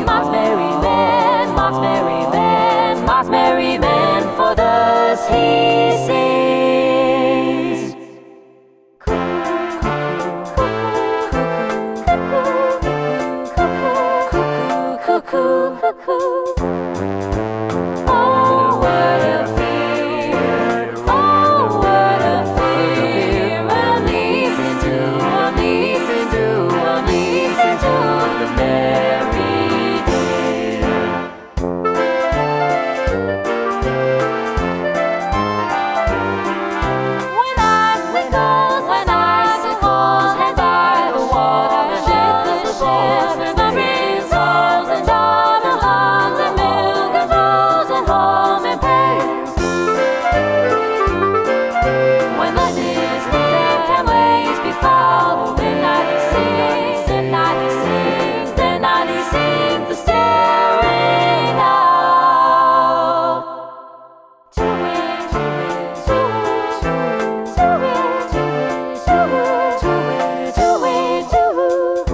Mark's merry men, for thus he sings. Cuckoo, cuckoo. Oh, what a fear! Oh, what a fear! I'm listening to the merry deer. When icicles hang by the watershed, the ships and the results and the huns and milk and blues and home and prayers. When the distant and waves befoul, then night he sings, the staring owl. To it, to it, to it, to it, to it, to it, to it.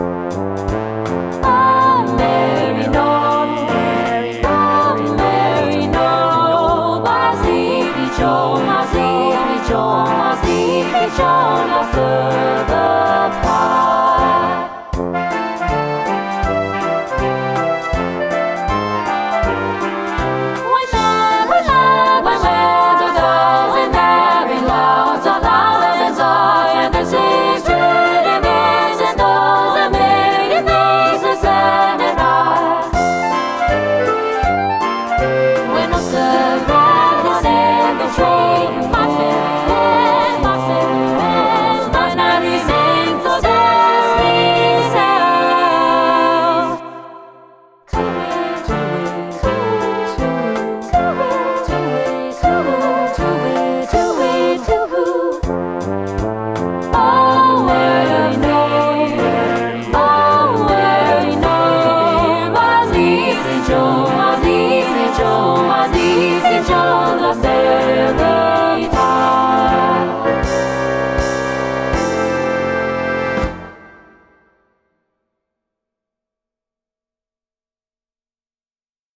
A merry note, my sleepy Joe, now further part. When winds are those and every loves are thousands of, and the 600 years and those that made it things are sad and right. When no servant is infantry, Mark's merry men, for thus he sells. To it, to it, to it, to it, to it, to it, to it. Oh, merry note, my sleepy Joe, my sleepy Joe.